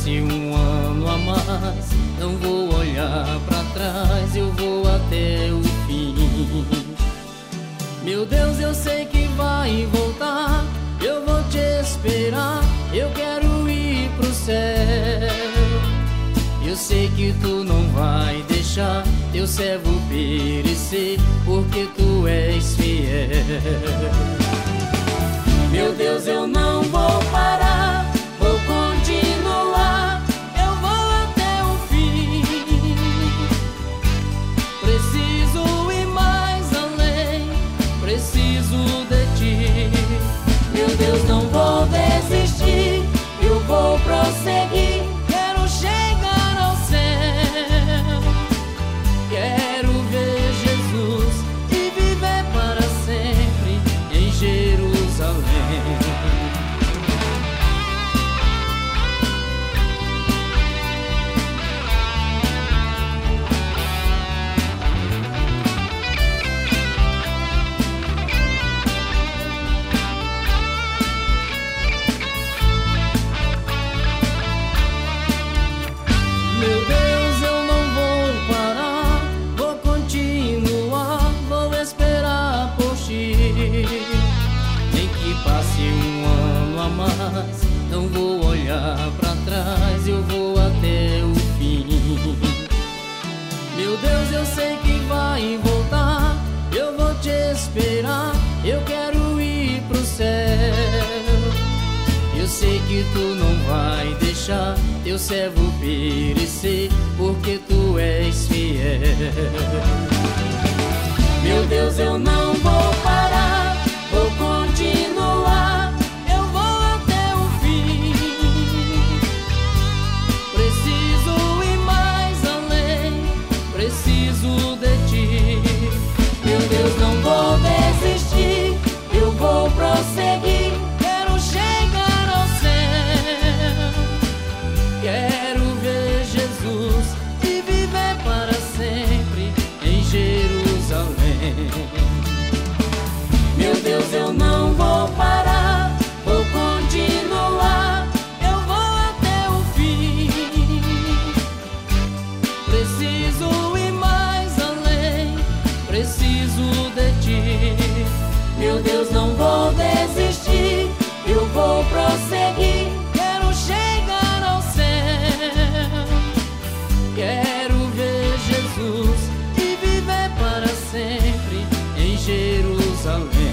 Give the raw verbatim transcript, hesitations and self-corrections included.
passe um ano a mais, não vou olhar pra trás, eu vou até o fim. Meu Deus, eu sei que vai voltar, eu vou te esperar, eu quero ir pro céu. Eu sei que tu não vai deixar teu servo perecer, porque tu és fiel. Meu Deus, eu não vou parar, vou continuar, eu vou até o fim. Preciso ir mais além, preciso de ti. Meu Deus, não vou desistir, eu vou prosseguir. Quero chegar ao céu, quero ver Jesus e viver para sempre em Jerusalém. Meu Deus, eu não vou parar, vou continuar, vou esperar por ti. Nem que passe um ano a mais, não vou olhar pra trás, eu vou até o fim. Meu Deus, eu sei que vai voltar, eu vou te esperar, eu quero ir pro céu. Eu sei que tu não vai deixar teu servo perecer, porque tu és fiel. Meu Deus, eu não vou parar, vou continuar, eu vou até o fim. Preciso ir mais além, preciso de ti. Meu Deus, não vou desistir, eu vou prosseguir. Quero chegar ao céu, quero ver Jesus e viver para sempre em Jerusalém. Meu Deus, eu não vou parar, vou continuar, eu vou até o fim. Preciso ir mais além, preciso de ti. Meu Deus, não vou desistir, eu vou prosseguir. Quero chegar ao céu, quero ver Jesus e viver para sempre em Jerusalém.